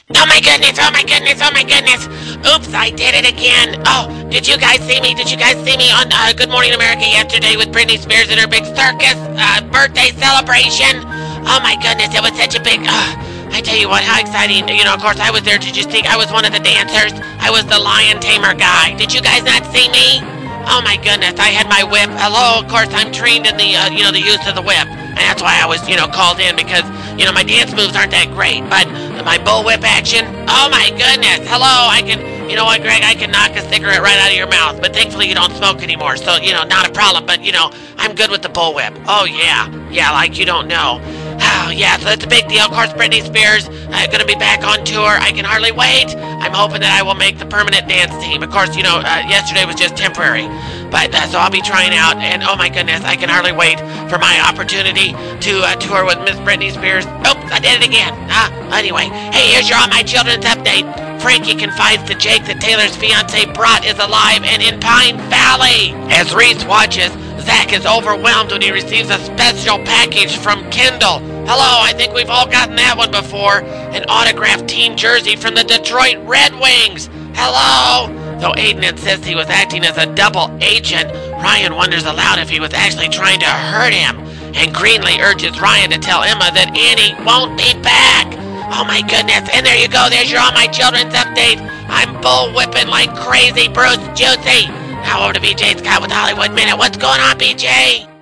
Oh my goodness, oh my goodness, oh my goodness. Oops, I did it again. Oh, did you guys see me? Did you guys see me on Good Morning America yesterday with Britney Spears and her big circus birthday celebration? Oh my goodness, it was such a big... I tell you what, how exciting. You know, of course, I was there to just think I was one of the dancers. I was the lion tamer guy. Did you guys not see me? Oh my goodness, I had my whip. Hello, of course, I'm trained in the, the use of the whip. And that's why I was, called in because, my dance moves aren't that great. But my bullwhip action, oh my goodness. Hello, I can, you know what, Greg, I can knock a cigarette right out of your mouth. But thankfully you don't smoke anymore, so, not a problem. But, I'm good with the bullwhip. Oh, yeah. Yeah, like you don't know. Oh, yeah, so that's a big deal. Of course, Britney Spears going to be back on tour. I can hardly wait. I'm hoping that I will make the permanent dance team. Of course, yesterday was just temporary. But, so I'll be trying out, and oh my goodness, I can hardly wait for my opportunity to tour with Miss Britney Spears. Oops, I did it again. Anyway, hey, here's your All My Children's update. Frankie confides to Jake that Taylor's fiancée Brat is alive and in Pine Valley. As Reese watches, Zach is overwhelmed when he receives a special package from Kendall. Hello, I think we've all gotten that one before. An autographed team jersey from the Detroit Red Wings. Hello! Though Aiden insists he was acting as a double agent, Ryan wonders aloud if he was actually trying to hurt him. And Greenlee urges Ryan to tell Emma that Annie won't be back. Oh my goodness, and there you go, there's your All My Children's update. I'm bullwhipping like crazy Bruce Juicy. Now over to BJ Scott with Hollywood Minute. What's going on, BJ?